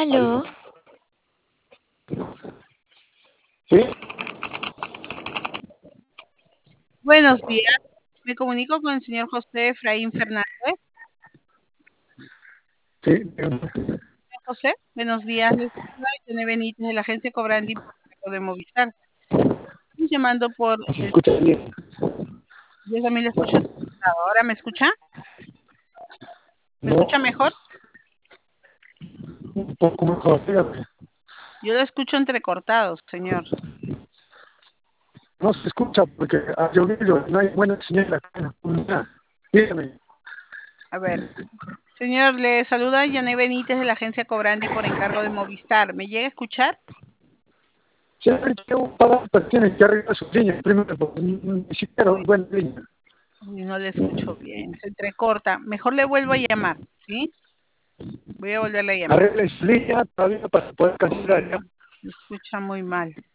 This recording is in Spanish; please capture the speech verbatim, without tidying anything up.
Aló. ¿Sí? Buenos días. Me comunico con el señor José Efraín Fernández. Sí. Señor José, buenos días. Les saluda Yone Benítez de la agencia Cobrandi de Movistar. Estoy llamando por... ¿Se El... escucha bien? Yo también le escucho. ¿Ahora me escucha? ¿Me No, escucha mejor? un poco mejor, dígame. Yo lo escucho entrecortado, señor. No se escucha porque ha llovido, no hay buena señal acá en la comunidad. Dígame. A ver. Señor, le saluda Yone Benítez de la agencia Cobrandi por encargo de Movistar. ¿Me llega a escuchar? Si hay que un pagar, pero tiene que arreglar sus líneas primero, porque ni siquiera Uy, buena línea. uy, no le escucho bien. Se entrecorta. Mejor le vuelvo a llamar, ¿sí? Voy a volverle a llamar. Arregle su línea todavía para poder cancelar, ¿ya? Se escucha muy mal.